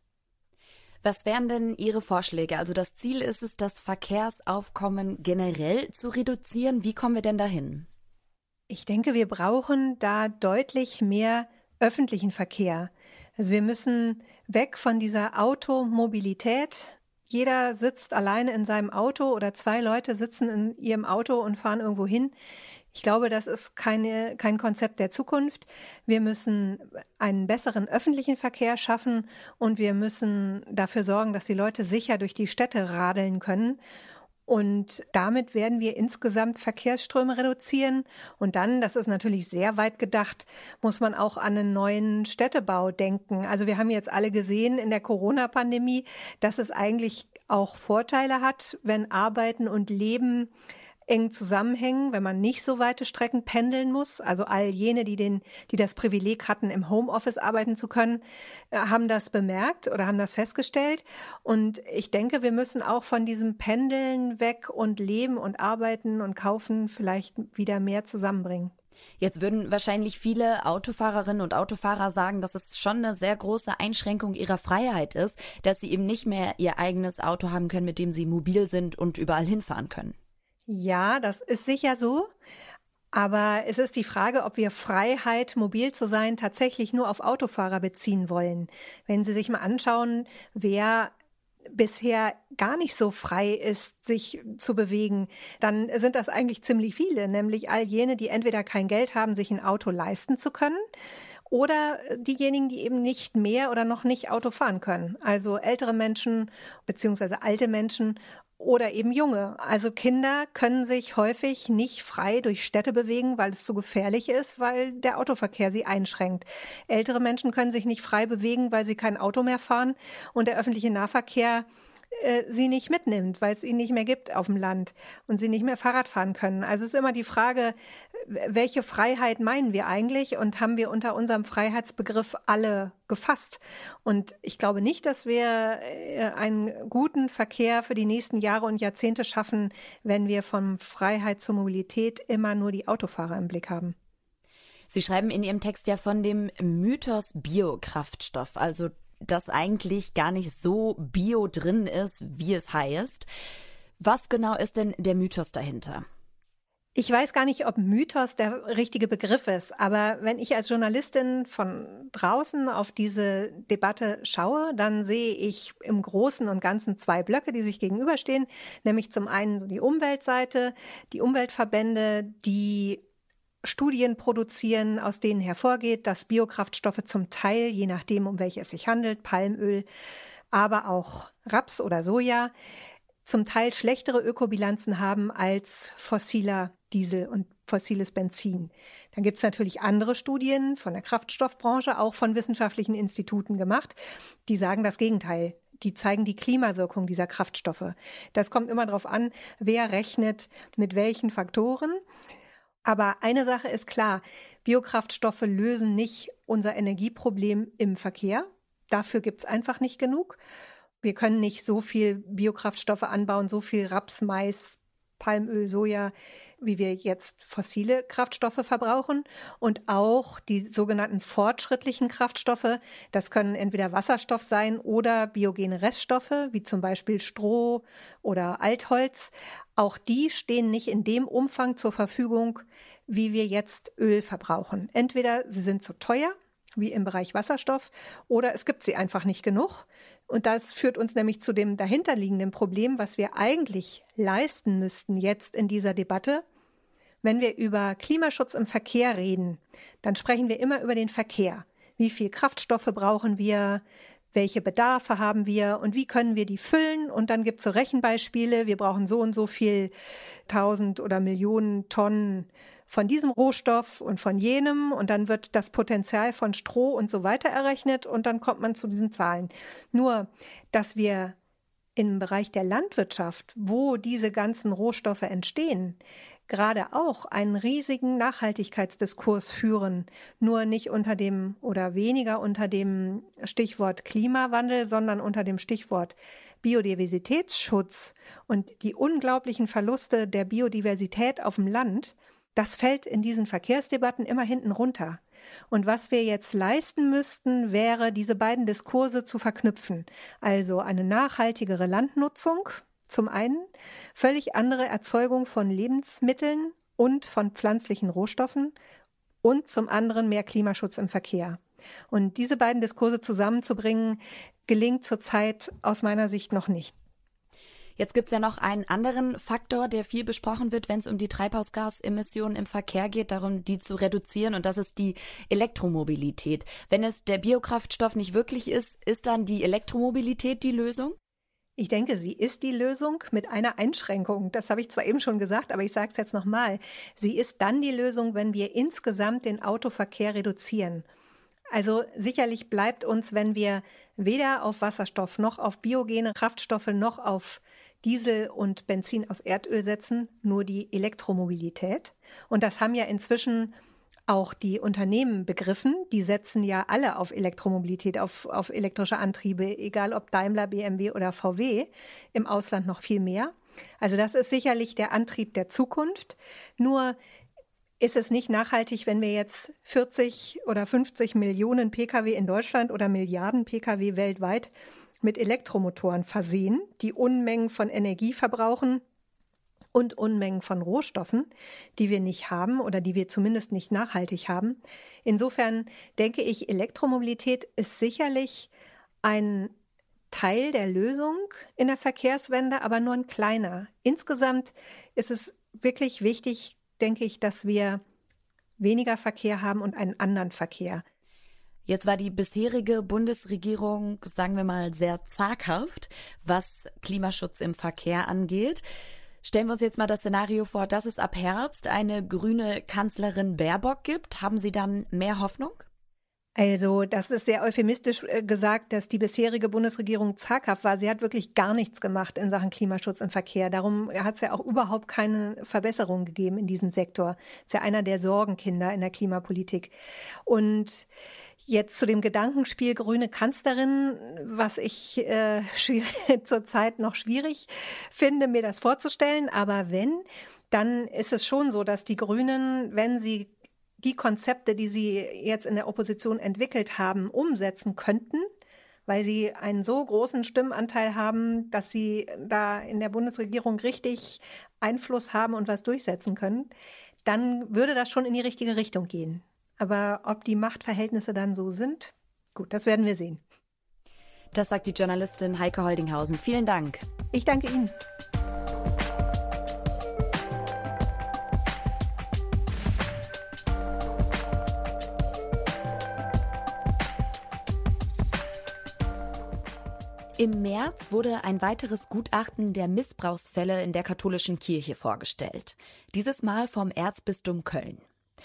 Was wären denn Ihre Vorschläge? Also das Ziel ist es, das Verkehrsaufkommen generell zu reduzieren. Wie kommen wir denn dahin? Ich denke, wir brauchen da deutlich mehr öffentlichen Verkehr. Also wir müssen weg von dieser Automobilität. Jeder sitzt alleine in seinem Auto oder zwei Leute sitzen in ihrem Auto und fahren irgendwo hin. Ich glaube, das ist keine, kein Konzept der Zukunft. Wir müssen einen besseren öffentlichen Verkehr schaffen und wir müssen dafür sorgen, dass die Leute sicher durch die Städte radeln können. Und damit werden wir insgesamt Verkehrsströme reduzieren. Und dann, das ist natürlich sehr weit gedacht, muss man auch an einen neuen Städtebau denken. Also wir haben jetzt alle gesehen in der Corona-Pandemie, dass es eigentlich auch Vorteile hat, wenn Arbeiten und Leben eng zusammenhängen, wenn man nicht so weite Strecken pendeln muss. Also all jene, die den, die das Privileg hatten, im Homeoffice arbeiten zu können, haben das bemerkt oder haben das festgestellt. Und ich denke, wir müssen auch von diesem Pendeln weg und Leben und Arbeiten und Kaufen vielleicht wieder mehr zusammenbringen. Jetzt würden wahrscheinlich viele Autofahrerinnen und Autofahrer sagen, dass es schon eine sehr große Einschränkung ihrer Freiheit ist, dass sie eben nicht mehr ihr eigenes Auto haben können, mit dem sie mobil sind und überall hinfahren können. Ja, das ist sicher so. Aber es ist die Frage, ob wir Freiheit, mobil zu sein, tatsächlich nur auf Autofahrer beziehen wollen. Wenn Sie sich mal anschauen, wer bisher gar nicht so frei ist, sich zu bewegen, dann sind das eigentlich ziemlich viele, nämlich all jene, die entweder kein Geld haben, sich ein Auto leisten zu können, oder diejenigen, die eben nicht mehr oder noch nicht Auto fahren können. Also ältere Menschen beziehungsweise alte Menschen oder eben Junge. Also Kinder können sich häufig nicht frei durch Städte bewegen, weil es zu gefährlich ist, weil der Autoverkehr sie einschränkt. Ältere Menschen können sich nicht frei bewegen, weil sie kein Auto mehr fahren und der öffentliche Nahverkehr äh, sie nicht mitnimmt, weil es ihn nicht mehr gibt auf dem Land und sie nicht mehr Fahrrad fahren können. Also es ist immer die Frage, welche Freiheit meinen wir eigentlich und haben wir unter unserem Freiheitsbegriff alle gefasst? Und ich glaube nicht, dass wir einen guten Verkehr für die nächsten Jahre und Jahrzehnte schaffen, wenn wir von Freiheit zur Mobilität immer nur die Autofahrer im Blick haben. Sie schreiben in Ihrem Text ja von dem Mythos Biokraftstoff, also dass eigentlich gar nicht so bio drin ist, wie es heißt. Was genau ist denn der Mythos dahinter? Ich weiß gar nicht, ob Mythos der richtige Begriff ist, aber wenn ich als Journalistin von draußen auf diese Debatte schaue, dann sehe ich im Großen und Ganzen zwei Blöcke, die sich gegenüberstehen, nämlich zum einen die Umweltseite, die Umweltverbände, die Studien produzieren, aus denen hervorgeht, dass Biokraftstoffe zum Teil, je nachdem, um welche es sich handelt, Palmöl, aber auch Raps oder Soja, zum Teil schlechtere Ökobilanzen haben als fossiler Diesel und fossiles Benzin. Dann gibt es natürlich andere Studien von der Kraftstoffbranche, auch von wissenschaftlichen Instituten gemacht, die sagen das Gegenteil. Die zeigen die Klimawirkung dieser Kraftstoffe. Das kommt immer darauf an, wer rechnet mit welchen Faktoren. Aber eine Sache ist klar, Biokraftstoffe lösen nicht unser Energieproblem im Verkehr. Dafür gibt es einfach nicht genug. Wir können nicht so viel Biokraftstoffe anbauen, so viel Raps, Mais, Palmöl, Soja, wie wir jetzt fossile Kraftstoffe verbrauchen. Und auch die sogenannten fortschrittlichen Kraftstoffe, das können entweder Wasserstoff sein oder biogene Reststoffe, wie zum Beispiel Stroh oder Altholz. Auch die stehen nicht in dem Umfang zur Verfügung, wie wir jetzt Öl verbrauchen. Entweder sie sind zu teuer, wie im Bereich Wasserstoff, oder es gibt sie einfach nicht genug. Und das führt uns nämlich zu dem dahinterliegenden Problem, was wir eigentlich leisten müssten jetzt in dieser Debatte. Wenn wir über Klimaschutz im Verkehr reden, dann sprechen wir immer über den Verkehr. Wie viel Kraftstoffe brauchen wir? Welche Bedarfe haben wir und wie können wir die füllen? Und dann gibt es so Rechenbeispiele. Wir brauchen so und so viel tausend oder Millionen Tonnen von diesem Rohstoff und von jenem. Und dann wird das Potenzial von Stroh und so weiter errechnet und dann kommt man zu diesen Zahlen. Nur, dass wir im Bereich der Landwirtschaft, wo diese ganzen Rohstoffe entstehen, gerade auch einen riesigen Nachhaltigkeitsdiskurs führen, nur nicht unter dem oder weniger unter dem Stichwort Klimawandel, sondern unter dem Stichwort Biodiversitätsschutz und die unglaublichen Verluste der Biodiversität auf dem Land, das fällt in diesen Verkehrsdebatten immer hinten runter. Und was wir jetzt leisten müssten, wäre, diese beiden Diskurse zu verknüpfen. Also eine nachhaltigere Landnutzung, zum einen, völlig andere Erzeugung von Lebensmitteln und von pflanzlichen Rohstoffen und zum anderen mehr Klimaschutz im Verkehr. Und diese beiden Diskurse zusammenzubringen, gelingt zurzeit aus meiner Sicht noch nicht. Jetzt gibt es ja noch einen anderen Faktor, der viel besprochen wird, wenn es um die Treibhausgasemissionen im Verkehr geht, darum, die zu reduzieren, und das ist die Elektromobilität. Wenn es der Biokraftstoff nicht wirklich ist, ist dann die Elektromobilität die Lösung? Ich denke, sie ist die Lösung mit einer Einschränkung. Das habe ich zwar eben schon gesagt, aber ich sage es jetzt nochmal. Sie ist dann die Lösung, wenn wir insgesamt den Autoverkehr reduzieren. Also sicherlich bleibt uns, wenn wir weder auf Wasserstoff noch auf biogene Kraftstoffe noch auf Diesel und Benzin aus Erdöl setzen, nur die Elektromobilität. Und das haben ja inzwischen auch die Unternehmen begriffen. Die setzen ja alle auf Elektromobilität, auf, auf elektrische Antriebe, egal ob Daimler, B M W oder V W, im Ausland noch viel mehr. Also das ist sicherlich der Antrieb der Zukunft. Nur ist es nicht nachhaltig, wenn wir jetzt vierzig oder fünfzig Millionen Pkw in Deutschland oder Milliarden Pkw weltweit mit Elektromotoren versehen, die Unmengen von Energie verbrauchen und Unmengen von Rohstoffen, die wir nicht haben oder die wir zumindest nicht nachhaltig haben. Insofern denke ich, Elektromobilität ist sicherlich ein Teil der Lösung in der Verkehrswende, aber nur ein kleiner. Insgesamt ist es wirklich wichtig, denke ich, dass wir weniger Verkehr haben und einen anderen Verkehr. Jetzt war die bisherige Bundesregierung, sagen wir mal, sehr zaghaft, was Klimaschutz im Verkehr angeht. Stellen wir uns jetzt mal das Szenario vor, dass es ab Herbst eine grüne Kanzlerin Baerbock gibt. Haben Sie dann mehr Hoffnung? Also das ist sehr euphemistisch gesagt, dass die bisherige Bundesregierung zaghaft war. Sie hat wirklich gar nichts gemacht in Sachen Klimaschutz und Verkehr. Darum hat es ja auch überhaupt keine Verbesserung gegeben in diesem Sektor. Das ist ja einer der Sorgenkinder in der Klimapolitik. Und jetzt zu dem Gedankenspiel grüne Kanzlerin, was ich äh, zurzeit noch schwierig finde, mir das vorzustellen. Aber wenn, dann ist es schon so, dass die Grünen, wenn sie die Konzepte, die sie jetzt in der Opposition entwickelt haben, umsetzen könnten, weil sie einen so großen Stimmenanteil haben, dass sie da in der Bundesregierung richtig Einfluss haben und was durchsetzen können, dann würde das schon in die richtige Richtung gehen. Aber ob die Machtverhältnisse dann so sind, gut, das werden wir sehen. Das sagt die Journalistin Heike Holdinghausen. Vielen Dank. Ich danke Ihnen. Im März wurde ein weiteres Gutachten der Missbrauchsfälle in der katholischen Kirche vorgestellt. Dieses Mal vom Erzbistum Köln.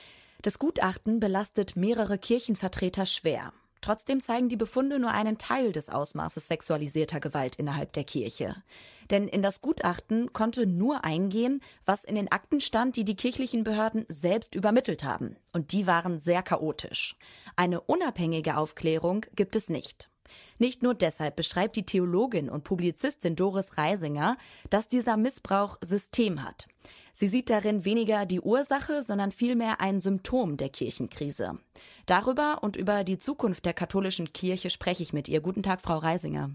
Das Gutachten belastet mehrere Kirchenvertreter schwer. Trotzdem zeigen die Befunde nur einen Teil des Ausmaßes sexualisierter Gewalt innerhalb der Kirche. Denn in das Gutachten konnte nur eingehen, was in den Akten stand, die die kirchlichen Behörden selbst übermittelt haben. Und die waren sehr chaotisch. Eine unabhängige Aufklärung gibt es nicht. Nicht nur deshalb beschreibt die Theologin und Publizistin Doris Reisinger, dass dieser Missbrauch System hat. Sie sieht darin weniger die Ursache, sondern vielmehr ein Symptom der Kirchenkrise. Darüber und über die Zukunft der katholischen Kirche spreche ich mit ihr. Guten Tag, Frau Reisinger.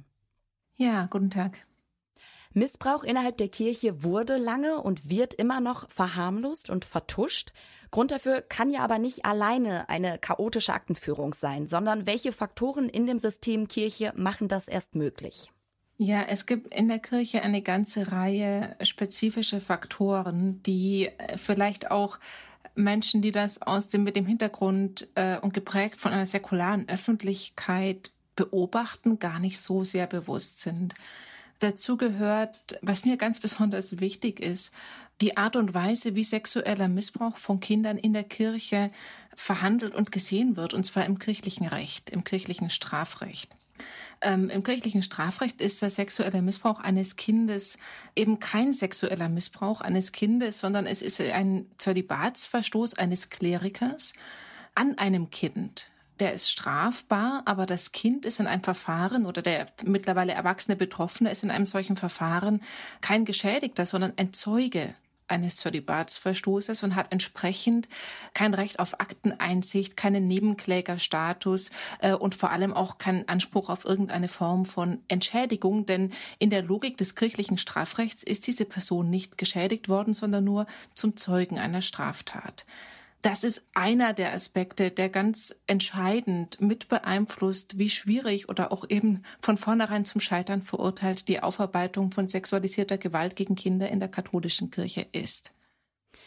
Ja, guten Tag. Missbrauch innerhalb der Kirche wurde lange und wird immer noch verharmlost und vertuscht. Grund dafür kann ja aber nicht alleine eine chaotische Aktenführung sein, sondern welche Faktoren in dem System Kirche machen das erst möglich? Ja, es gibt in der Kirche eine ganze Reihe spezifische Faktoren, die vielleicht auch Menschen, die das aus dem mit dem Hintergrund äh, und geprägt von einer säkularen Öffentlichkeit beobachten, gar nicht so sehr bewusst sind. Dazu gehört, was mir ganz besonders wichtig ist, die Art und Weise, wie sexueller Missbrauch von Kindern in der Kirche verhandelt und gesehen wird, und zwar im kirchlichen Recht, im kirchlichen Strafrecht. Ähm, Im kirchlichen Strafrecht ist der sexuelle Missbrauch eines Kindes eben kein sexueller Missbrauch eines Kindes, sondern es ist ein Zölibatsverstoß eines Klerikers an einem Kind. Der ist strafbar, aber das Kind ist in einem Verfahren oder der mittlerweile erwachsene Betroffene ist in einem solchen Verfahren kein Geschädigter, sondern ein Zeuge eines Zölibatsverstoßes und hat entsprechend kein Recht auf Akteneinsicht, keinen Nebenklägerstatus äh, und vor allem auch keinen Anspruch auf irgendeine Form von Entschädigung, denn in der Logik des kirchlichen Strafrechts ist diese Person nicht geschädigt worden, sondern nur zum Zeugen einer Straftat. Das ist einer der Aspekte, der ganz entscheidend mit beeinflusst, wie schwierig oder auch eben von vornherein zum Scheitern verurteilt die Aufarbeitung von sexualisierter Gewalt gegen Kinder in der katholischen Kirche ist.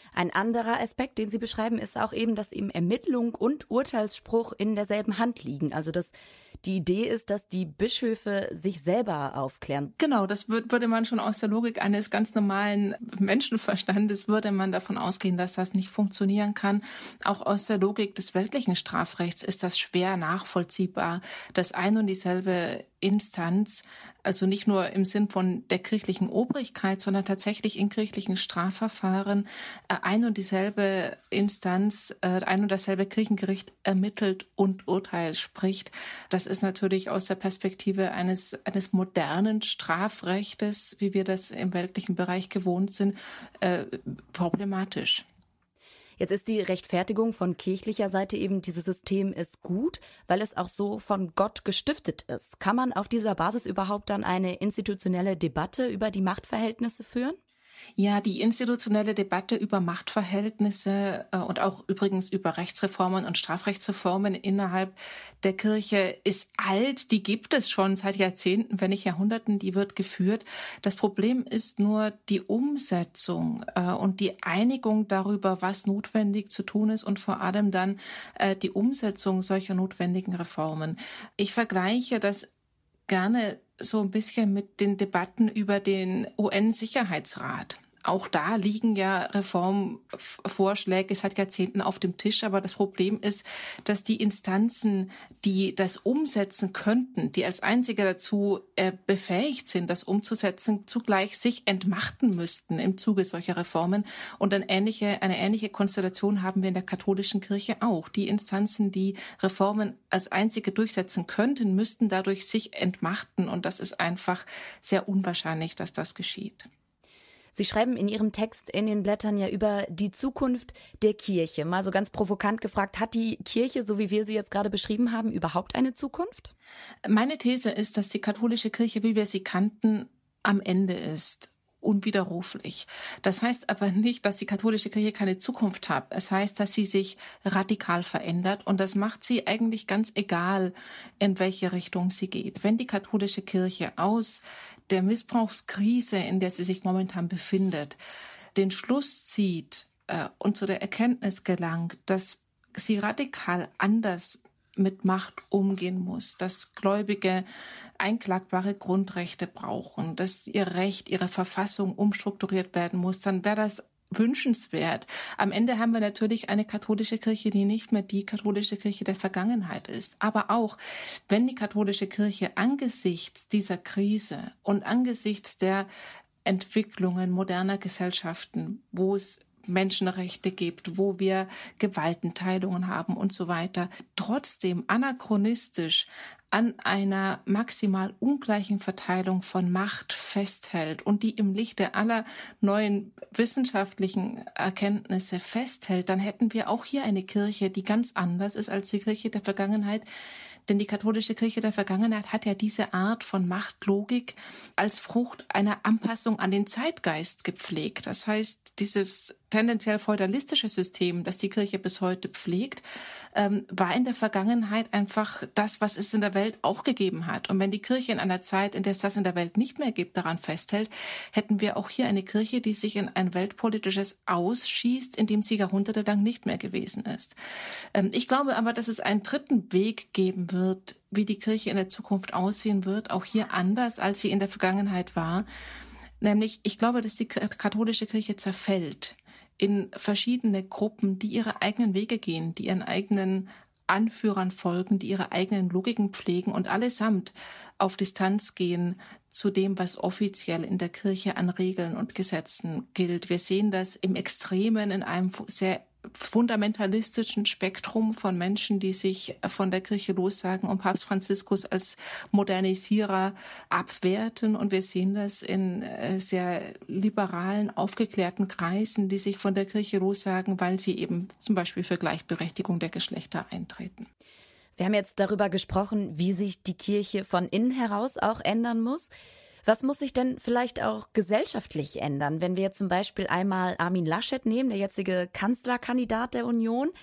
Ein anderer Aspekt, den Sie beschreiben, ist auch eben, dass eben Ermittlung und Urteilsspruch in derselben Hand liegen. Also dass die Idee ist, dass die Bischöfe sich selber aufklären. Genau, das würde man schon aus der Logik eines ganz normalen Menschenverstandes, würde man davon ausgehen, dass das nicht funktionieren kann. Auch aus der Logik des weltlichen Strafrechts ist das schwer nachvollziehbar, dass ein und dieselbe Instanz, also nicht nur im Sinn von der kirchlichen Obrigkeit, sondern tatsächlich in kirchlichen Strafverfahren ein und dieselbe Instanz, ein und dasselbe Kirchengericht ermittelt und Urteil spricht. Das ist natürlich aus der Perspektive eines, eines modernen Strafrechtes, wie wir das im weltlichen Bereich gewohnt sind, äh, problematisch. Jetzt ist die Rechtfertigung von kirchlicher Seite eben, dieses System ist gut, weil es auch so von Gott gestiftet ist. Kann man auf dieser Basis überhaupt dann eine institutionelle Debatte über die Machtverhältnisse führen? Ja, die institutionelle Debatte über Machtverhältnisse äh, und auch übrigens über Rechtsreformen und Strafrechtsreformen innerhalb der Kirche ist alt. Die gibt es schon seit Jahrzehnten, wenn nicht Jahrhunderten. Die wird geführt. Das Problem ist nur die Umsetzung äh, und die Einigung darüber, was notwendig zu tun ist und vor allem dann äh, die Umsetzung solcher notwendigen Reformen. Ich vergleiche das gerne so ein bisschen mit den Debatten über den U N-Sicherheitsrat. Auch da liegen ja Reformvorschläge seit Jahrzehnten auf dem Tisch. Aber das Problem ist, dass die Instanzen, die das umsetzen könnten, die als einzige dazu äh, befähigt sind, das umzusetzen, zugleich sich entmachten müssten im Zuge solcher Reformen. Und eine ähnliche, eine ähnliche Konstellation haben wir in der katholischen Kirche auch. Die Instanzen, die Reformen als einzige durchsetzen könnten, müssten dadurch sich entmachten. Und das ist einfach sehr unwahrscheinlich, dass das geschieht. Sie schreiben in Ihrem Text in den Blättern ja über die Zukunft der Kirche. Mal so ganz provokant gefragt, hat die Kirche, so wie wir sie jetzt gerade beschrieben haben, überhaupt eine Zukunft? Meine These ist, dass die katholische Kirche, wie wir sie kannten, am Ende ist. Unwiderruflich. Das heißt aber nicht, dass die katholische Kirche keine Zukunft hat. Es heißt, dass sie sich radikal verändert und das macht sie eigentlich ganz egal, in welche Richtung sie geht. Wenn die katholische Kirche aus der Missbrauchskrise, in der sie sich momentan befindet, den Schluss zieht äh, und zu der Erkenntnis gelangt, dass sie radikal anders mit Macht umgehen muss, dass Gläubige einklagbare Grundrechte brauchen, dass ihr Recht, ihre Verfassung umstrukturiert werden muss, dann wäre das wünschenswert. Am Ende haben wir natürlich eine katholische Kirche, die nicht mehr die katholische Kirche der Vergangenheit ist. Aber auch, wenn die katholische Kirche angesichts dieser Krise und angesichts der Entwicklungen moderner Gesellschaften, wo es Menschenrechte gibt, wo wir Gewaltenteilungen haben und so weiter, trotzdem anachronistisch an einer maximal ungleichen Verteilung von Macht festhält und die im Lichte aller neuen wissenschaftlichen Erkenntnisse festhält, dann hätten wir auch hier eine Kirche, die ganz anders ist als die Kirche der Vergangenheit. Denn die katholische Kirche der Vergangenheit hat ja diese Art von Machtlogik als Frucht einer Anpassung an den Zeitgeist gepflegt. Das heißt, dieses tendenziell feudalistische System, das die Kirche bis heute pflegt, ähm, war in der Vergangenheit einfach das, was es in der Welt auch gegeben hat. Und wenn die Kirche in einer Zeit, in der es das in der Welt nicht mehr gibt, daran festhält, hätten wir auch hier eine Kirche, die sich in ein weltpolitisches Ausschießt, in dem sie jahrhundertelang nicht mehr gewesen ist. Ähm, ich glaube aber, dass es einen dritten Weg geben wird, wie die Kirche in der Zukunft aussehen wird, auch hier anders, als sie in der Vergangenheit war. Nämlich, ich glaube, dass die katholische Kirche zerfällt in verschiedene Gruppen, die ihre eigenen Wege gehen, die ihren eigenen Anführern folgen, die ihre eigenen Logiken pflegen und allesamt auf Distanz gehen zu dem, was offiziell in der Kirche an Regeln und Gesetzen gilt. Wir sehen das im Extremen in einem sehr fundamentalistischen Spektrum von Menschen, die sich von der Kirche lossagen und Papst Franziskus als Modernisierer abwerten. Und wir sehen das in sehr liberalen, aufgeklärten Kreisen, die sich von der Kirche lossagen, weil sie eben zum Beispiel für Gleichberechtigung der Geschlechter eintreten. Wir haben jetzt darüber gesprochen, wie sich die Kirche von innen heraus auch ändern muss. Was muss sich denn vielleicht auch gesellschaftlich ändern, wenn wir zum Beispiel einmal Armin Laschet nehmen, der jetzige Kanzlerkandidat der Union?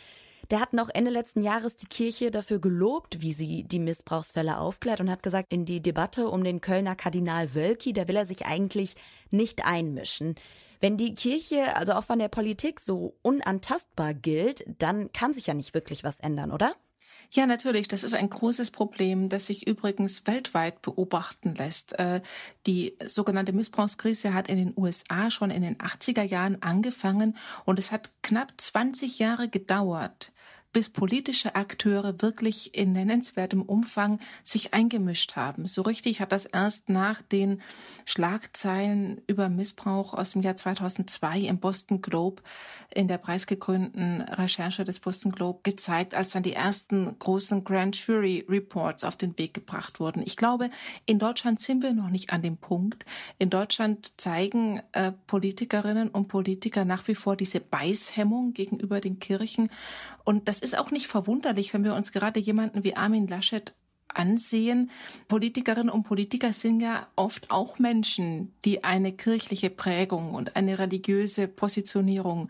Der hat noch Ende letzten Jahres die Kirche dafür gelobt, wie sie die Missbrauchsfälle aufklärt und hat gesagt, in die Debatte um den Kölner Kardinal Wölki, da will er sich eigentlich nicht einmischen. Wenn die Kirche, also auch von der Politik, so unantastbar gilt, dann kann sich ja nicht wirklich was ändern, oder? Ja, natürlich. Das ist ein großes Problem, das sich übrigens weltweit beobachten lässt. Die sogenannte Missbrauchskrise hat in den U S A schon in den achtziger Jahren angefangen und es hat knapp zwanzig Jahre gedauert, bis politische Akteure wirklich in nennenswertem Umfang sich eingemischt haben. So richtig hat das erst nach den Schlagzeilen über Missbrauch aus dem Jahr zweitausendzwei im Boston Globe, in der preisgekrönten Recherche des Boston Globe, gezeigt, als dann die ersten großen Grand Jury Reports auf den Weg gebracht wurden. Ich glaube, in Deutschland sind wir noch nicht an dem Punkt. In Deutschland zeigen äh, Politikerinnen und Politiker nach wie vor diese Beißhemmung gegenüber den Kirchen. Und das ist auch nicht verwunderlich, wenn wir uns gerade jemanden wie Armin Laschet ansehen. Politikerinnen und Politiker sind ja oft auch Menschen, die eine kirchliche Prägung und eine religiöse Positionierung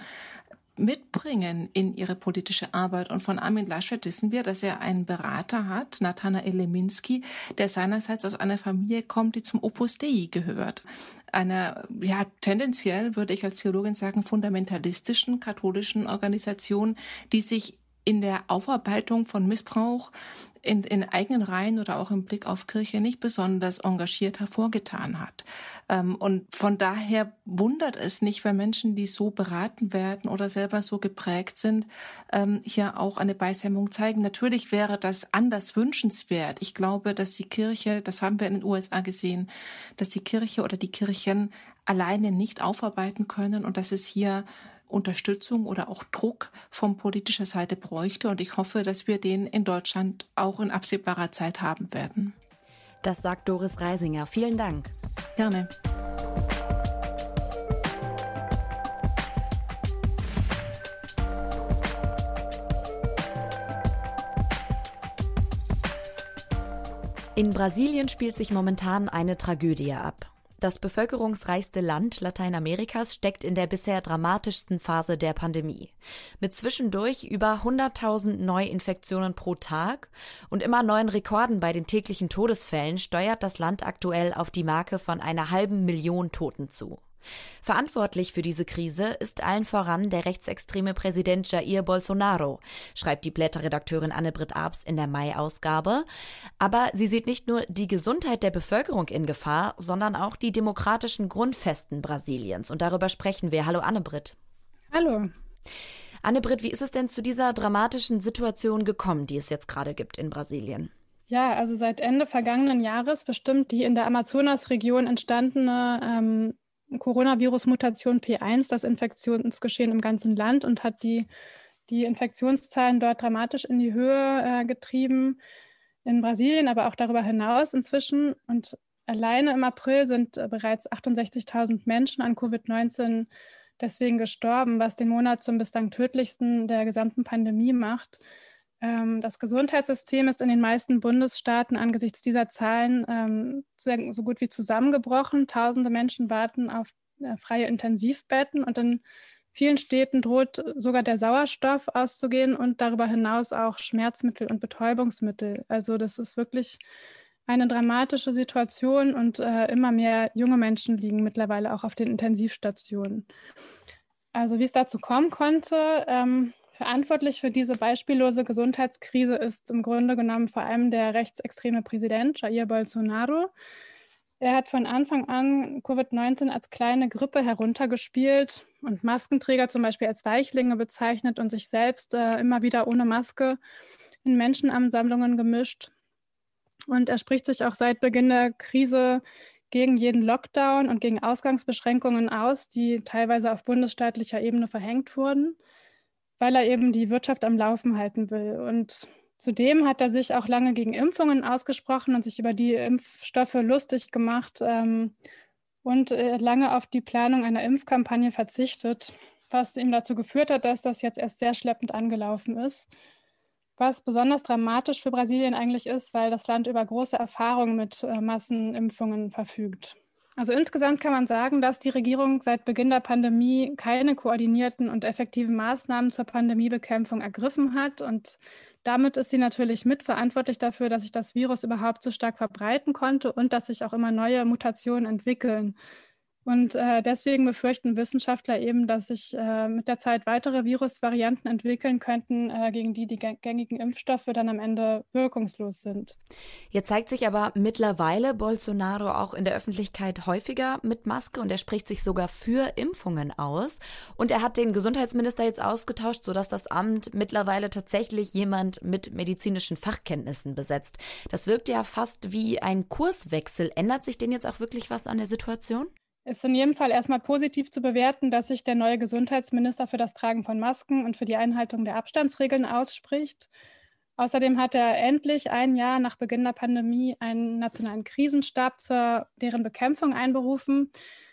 mitbringen in ihre politische Arbeit. Und von Armin Laschet wissen wir, dass er einen Berater hat, Nathanael Leminski, der seinerseits aus einer Familie kommt, die zum Opus Dei gehört. Einer, ja, tendenziell, würde ich als Theologin sagen, fundamentalistischen katholischen Organisation, die sich in der Aufarbeitung von Missbrauch in, in eigenen Reihen oder auch im Blick auf Kirche nicht besonders engagiert hervorgetan hat. Ähm, und von daher wundert es nicht, wenn Menschen, die so beraten werden oder selber so geprägt sind, ähm, hier auch eine Beißhemmung zeigen. Natürlich wäre das anders wünschenswert. Ich glaube, dass die Kirche, das haben wir in den U S A gesehen, dass die Kirche oder die Kirchen alleine nicht aufarbeiten können und dass es hier Unterstützung oder auch Druck von politischer Seite bräuchte. Und ich hoffe, dass wir den in Deutschland auch in absehbarer Zeit haben werden. Das sagt Doris Reisinger. Vielen Dank. Gerne. In Brasilien spielt sich momentan eine Tragödie ab. Das bevölkerungsreichste Land Lateinamerikas steckt in der bisher dramatischsten Phase der Pandemie. Mit zwischendurch über hunderttausend Neuinfektionen pro Tag und immer neuen Rekorden bei den täglichen Todesfällen steuert das Land aktuell auf die Marke von einer halben Million Toten zu. Verantwortlich für diese Krise ist allen voran der rechtsextreme Präsident Jair Bolsonaro, schreibt die Blätter-Redakteurin Anne-Britt Arps in der Mai-Ausgabe. Aber sie sieht nicht nur die Gesundheit der Bevölkerung in Gefahr, sondern auch die demokratischen Grundfesten Brasiliens. Und darüber sprechen wir. Hallo Anne-Britt. Hallo. Anne-Britt, wie ist es denn zu dieser dramatischen Situation gekommen, die es jetzt gerade gibt in Brasilien? Ja, also seit Ende vergangenen Jahres bestimmt die in der Amazonasregion entstandene ähm, Coronavirus-Mutation P eins das Infektionsgeschehen im ganzen Land und hat die, die Infektionszahlen dort dramatisch in die Höhe äh, getrieben. In Brasilien, aber auch darüber hinaus inzwischen. Und alleine im April sind äh, bereits achtundsechzigtausend Menschen an Covid neunzehn deswegen gestorben, was den Monat zum bislang tödlichsten der gesamten Pandemie macht. Ähm, das Gesundheitssystem ist in den meisten Bundesstaaten angesichts dieser Zahlen ähm, so, so gut wie zusammengebrochen. Tausende Menschen warten auf äh, freie Intensivbetten und in vielen Städten droht sogar der Sauerstoff auszugehen und darüber hinaus auch Schmerzmittel und Betäubungsmittel. Also das ist wirklich eine dramatische Situation und äh, immer mehr junge Menschen liegen mittlerweile auch auf den Intensivstationen. Also wie es dazu kommen konnte, ähm, verantwortlich für diese beispiellose Gesundheitskrise ist im Grunde genommen vor allem der rechtsextreme Präsident Jair Bolsonaro. Er hat von Anfang an Covid neunzehn als kleine Grippe heruntergespielt und Maskenträger zum Beispiel als Weichlinge bezeichnet und sich selbst äh, immer wieder ohne Maske in Menschenansammlungen gemischt. Und er spricht sich auch seit Beginn der Krise gegen jeden Lockdown und gegen Ausgangsbeschränkungen aus, die teilweise auf bundesstaatlicher Ebene verhängt wurden, weil er eben die Wirtschaft am Laufen halten will. Und zudem hat er sich auch lange gegen Impfungen ausgesprochen und sich über die Impfstoffe lustig gemacht ähm, und äh, lange auf die Planung einer Impfkampagne verzichtet, was ihm dazu geführt hat, dass das jetzt erst sehr schleppend angelaufen ist. Was besonders dramatisch für Brasilien eigentlich ist, weil das Land über große Erfahrung mit äh, Massenimpfungen verfügt. Also insgesamt kann man sagen, dass die Regierung seit Beginn der Pandemie keine koordinierten und effektiven Maßnahmen zur Pandemiebekämpfung ergriffen hat. Und damit ist sie natürlich mitverantwortlich dafür, dass sich das Virus überhaupt so stark verbreiten konnte und dass sich auch immer neue Mutationen entwickeln. Und äh, deswegen befürchten Wissenschaftler eben, dass sich äh, mit der Zeit weitere Virusvarianten entwickeln könnten, äh, gegen die die gängigen Impfstoffe dann am Ende wirkungslos sind. Jetzt zeigt sich aber mittlerweile Bolsonaro auch in der Öffentlichkeit häufiger mit Maske und er spricht sich sogar für Impfungen aus. Und er hat den Gesundheitsminister jetzt ausgetauscht, sodass das Amt mittlerweile tatsächlich jemand mit medizinischen Fachkenntnissen besetzt. Das wirkt ja fast wie ein Kurswechsel. Ändert sich denn jetzt auch wirklich was an der Situation? Es ist in jedem Fall erstmal positiv zu bewerten, dass sich der neue Gesundheitsminister für das Tragen von Masken und für die Einhaltung der Abstandsregeln ausspricht. Außerdem hat er endlich ein Jahr nach Beginn der Pandemie einen nationalen Krisenstab zur deren Bekämpfung einberufen.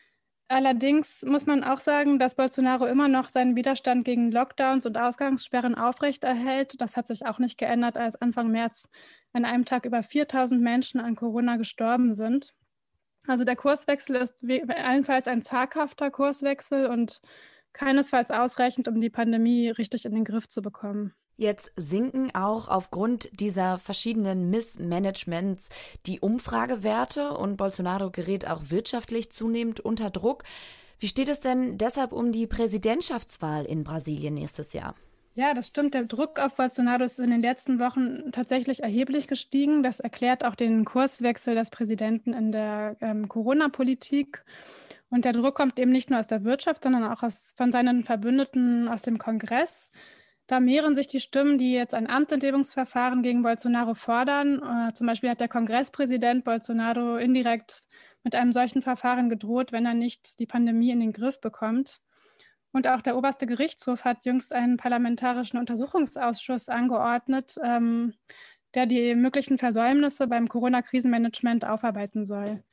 Allerdings muss man auch sagen, dass Bolsonaro immer noch seinen Widerstand gegen Lockdowns und Ausgangssperren aufrechterhält. Das hat sich auch nicht geändert, als Anfang März an einem Tag über viertausend Menschen an Corona gestorben sind. Also der Kurswechsel ist allenfalls ein zaghafter Kurswechsel und keinesfalls ausreichend, um die Pandemie richtig in den Griff zu bekommen. Jetzt sinken auch aufgrund dieser verschiedenen Missmanagements die Umfragewerte und Bolsonaro gerät auch wirtschaftlich zunehmend unter Druck. Wie steht es denn deshalb um die Präsidentschaftswahl in Brasilien nächstes Jahr? Ja, das stimmt. Der Druck auf Bolsonaro ist in den letzten Wochen tatsächlich erheblich gestiegen. Das erklärt auch den Kurswechsel des Präsidenten in der ähm, Corona-Politik. Und der Druck kommt eben nicht nur aus der Wirtschaft, sondern auch aus, von seinen Verbündeten aus dem Kongress. Da mehren sich die Stimmen, die jetzt ein Amtsenthebungsverfahren gegen Bolsonaro fordern. Äh, zum Beispiel hat der Kongresspräsident Bolsonaro indirekt mit einem solchen Verfahren gedroht, wenn er nicht die Pandemie in den Griff bekommt. Und auch der oberste Gerichtshof hat jüngst einen parlamentarischen Untersuchungsausschuss angeordnet, ähm, der die möglichen Versäumnisse beim Corona-Krisenmanagement aufarbeiten soll.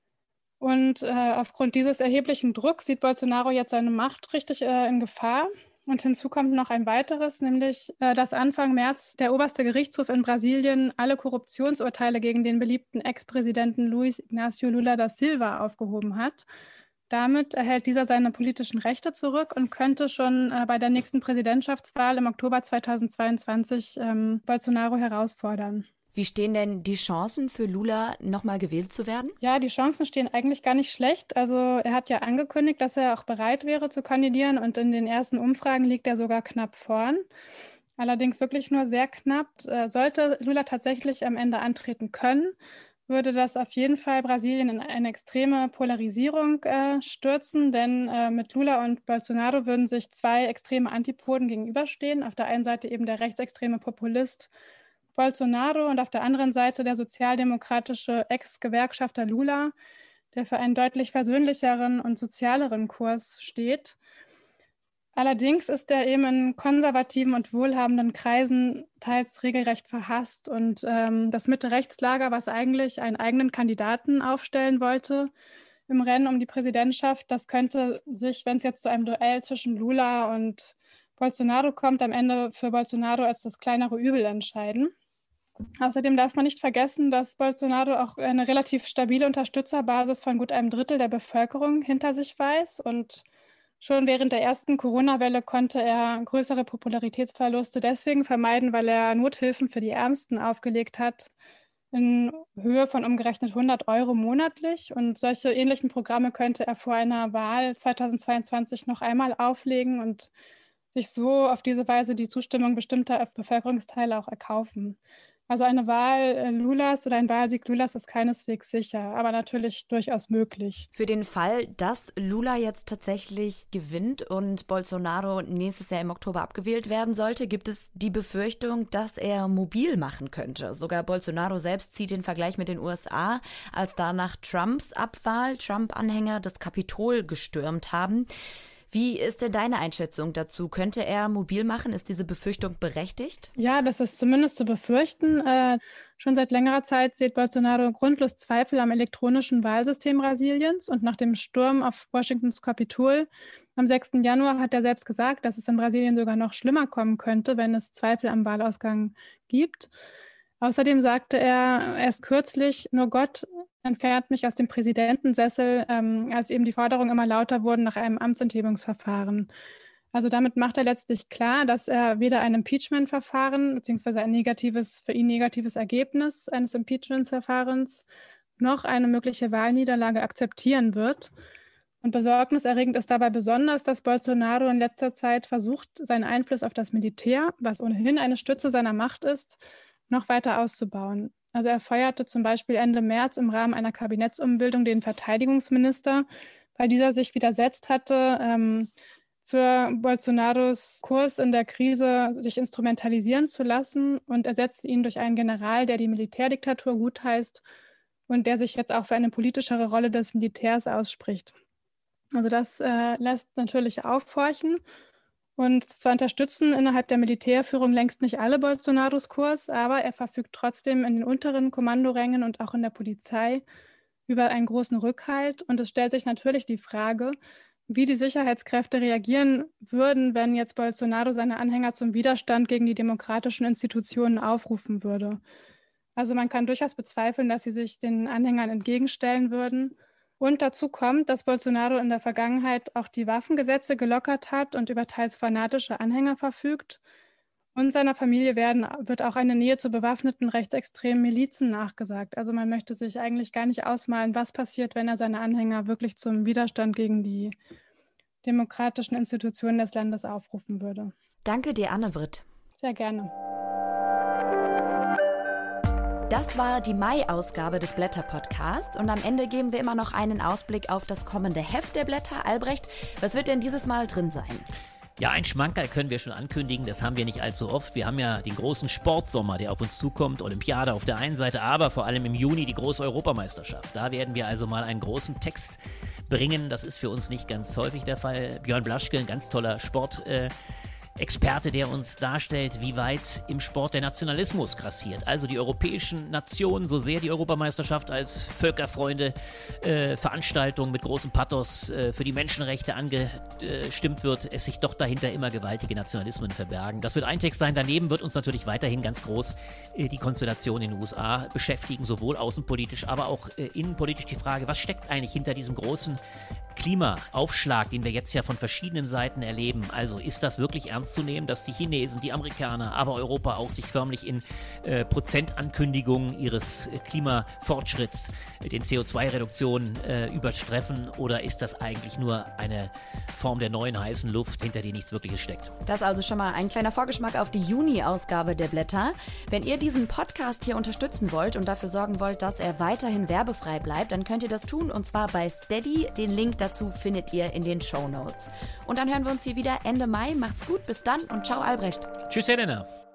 Und äh, aufgrund dieses erheblichen Drucks sieht Bolsonaro jetzt seine Macht richtig äh, in Gefahr. Und hinzu kommt noch ein weiteres, nämlich, äh, dass Anfang März der oberste Gerichtshof in Brasilien alle Korruptionsurteile gegen den beliebten Ex-Präsidenten Luiz Inácio Lula da Silva aufgehoben hat. Damit erhält dieser seine politischen Rechte zurück und könnte schon äh, bei der nächsten Präsidentschaftswahl im Oktober zweitausendzweiundzwanzig ähm, Bolsonaro herausfordern. Wie stehen denn die Chancen für Lula, nochmal gewählt zu werden? Ja, die Chancen stehen eigentlich gar nicht schlecht. Also er hat ja angekündigt, dass er auch bereit wäre zu kandidieren und in den ersten Umfragen liegt er sogar knapp vorn. Allerdings wirklich nur sehr knapp. Äh, sollte Lula tatsächlich am Ende antreten können, würde das auf jeden Fall Brasilien in eine extreme Polarisierung äh, stürzen, denn äh, mit Lula und Bolsonaro würden sich zwei extreme Antipoden gegenüberstehen. Auf der einen Seite eben der rechtsextreme Populist Bolsonaro und auf der anderen Seite der sozialdemokratische Ex-Gewerkschafter Lula, der für einen deutlich versöhnlicheren und sozialeren Kurs steht. Allerdings ist er eben in konservativen und wohlhabenden Kreisen teils regelrecht verhasst. Und ähm, das Mitte-Rechts-Lager, was eigentlich einen eigenen Kandidaten aufstellen wollte im Rennen um die Präsidentschaft, das könnte sich, wenn es jetzt zu einem Duell zwischen Lula und Bolsonaro kommt, am Ende für Bolsonaro als das kleinere Übel entscheiden. Außerdem darf man nicht vergessen, dass Bolsonaro auch eine relativ stabile Unterstützerbasis von gut einem Drittel der Bevölkerung hinter sich weiß und schon während der ersten Corona-Welle konnte er größere Popularitätsverluste deswegen vermeiden, weil er Nothilfen für die Ärmsten aufgelegt hat, in Höhe von umgerechnet hundert Euro monatlich. Und solche ähnlichen Programme könnte er vor einer Wahl zweitausendzweiundzwanzig noch einmal auflegen und sich so auf diese Weise die Zustimmung bestimmter Bevölkerungsteile auch erkaufen. Also eine Wahl Lulas oder ein Wahlsieg Lulas ist keineswegs sicher, aber natürlich durchaus möglich. Für den Fall, dass Lula jetzt tatsächlich gewinnt und Bolsonaro nächstes Jahr im Oktober abgewählt werden sollte, gibt es die Befürchtung, dass er mobil machen könnte. Sogar Bolsonaro selbst zieht den Vergleich mit den U S A, als da nach Trumps Abwahl Trump-Anhänger das Kapitol gestürmt haben. Wie ist denn deine Einschätzung dazu? Könnte er mobil machen? Ist diese Befürchtung berechtigt? Ja, das ist zumindest zu befürchten. Äh, schon seit längerer Zeit sieht Bolsonaro grundlos Zweifel am elektronischen Wahlsystem Brasiliens. Und nach dem Sturm auf Washingtons Kapitol am sechsten Januar hat er selbst gesagt, dass es in Brasilien sogar noch schlimmer kommen könnte, wenn es Zweifel am Wahlausgang gibt. Außerdem sagte er erst kürzlich, nur Gott entfernt mich aus dem Präsidentensessel, ähm, als eben die Forderungen immer lauter wurden nach einem Amtsenthebungsverfahren. Also damit macht er letztlich klar, dass er weder ein Impeachment-Verfahren beziehungsweise ein negatives, für ihn negatives Ergebnis eines Impeachment-Verfahrens noch eine mögliche Wahlniederlage akzeptieren wird. Und besorgniserregend ist dabei besonders, dass Bolsonaro in letzter Zeit versucht, seinen Einfluss auf das Militär, was ohnehin eine Stütze seiner Macht ist, noch weiter auszubauen. Also er feuerte zum Beispiel Ende März im Rahmen einer Kabinettsumbildung den Verteidigungsminister, weil dieser sich widersetzt hatte, ähm, für Bolsonaros Kurs in der Krise sich instrumentalisieren zu lassen, und ersetzte ihn durch einen General, der die Militärdiktatur gutheißt und der sich jetzt auch für eine politischere Rolle des Militärs ausspricht. Also das äh, lässt natürlich aufhorchen, und zwar unterstützen innerhalb der Militärführung längst nicht alle Bolsonaros Kurs, aber er verfügt trotzdem in den unteren Kommandorängen und auch in der Polizei über einen großen Rückhalt. Und es stellt sich natürlich die Frage, wie die Sicherheitskräfte reagieren würden, wenn jetzt Bolsonaro seine Anhänger zum Widerstand gegen die demokratischen Institutionen aufrufen würde. Also man kann durchaus bezweifeln, dass sie sich den Anhängern entgegenstellen würden. Und dazu kommt, dass Bolsonaro in der Vergangenheit auch die Waffengesetze gelockert hat und über teils fanatische Anhänger verfügt. Und seiner Familie werden, wird auch eine Nähe zu bewaffneten rechtsextremen Milizen nachgesagt. Also man möchte sich eigentlich gar nicht ausmalen, was passiert, wenn er seine Anhänger wirklich zum Widerstand gegen die demokratischen Institutionen des Landes aufrufen würde. Danke dir, Anne-Britt. Sehr gerne. Das war die Mai-Ausgabe des Blätter-Podcasts, und am Ende geben wir immer noch einen Ausblick auf das kommende Heft der Blätter. Albrecht, was wird denn dieses Mal drin sein? Ja, ein Schmankerl können wir schon ankündigen, das haben wir nicht allzu oft. Wir haben ja den großen Sportsommer, der auf uns zukommt, Olympiade auf der einen Seite, aber vor allem im Juni die große Europameisterschaft. Da werden wir also mal einen großen Text bringen, das ist für uns nicht ganz häufig der Fall. Björn Blaschke, ein ganz toller Sport äh, Experte, der uns darstellt, wie weit im Sport der Nationalismus grassiert. Also die europäischen Nationen, so sehr die Europameisterschaft als Völkerfreunde äh, Veranstaltung mit großem Pathos äh, für die Menschenrechte angestimmt wird, es sich doch dahinter immer gewaltige Nationalismen verbergen. Das wird ein Text sein. Daneben wird uns natürlich weiterhin ganz groß äh, die Konstellation in den U S A beschäftigen, sowohl außenpolitisch, aber auch äh, innenpolitisch die Frage, was steckt eigentlich hinter diesem großen Klimaaufschlag, den wir jetzt ja von verschiedenen Seiten erleben. Also ist das wirklich ernst zu nehmen, dass die Chinesen, die Amerikaner, aber Europa auch sich förmlich in äh, Prozentankündigungen ihres äh, Klimafortschritts, äh, den C O zwei Reduktionen äh, übertreffen, oder ist das eigentlich nur eine Form der neuen heißen Luft, hinter der nichts Wirkliches steckt? Das also schon mal ein kleiner Vorgeschmack auf die Juni-Ausgabe der Blätter. Wenn ihr diesen Podcast hier unterstützen wollt und dafür sorgen wollt, dass er weiterhin werbefrei bleibt, dann könnt ihr das tun, und zwar bei Steady. Den Link dazu findet ihr in den Shownotes. Und dann hören wir uns hier wieder Ende Mai. Macht's gut, bis dann und ciao Albrecht. Tschüss, Helena.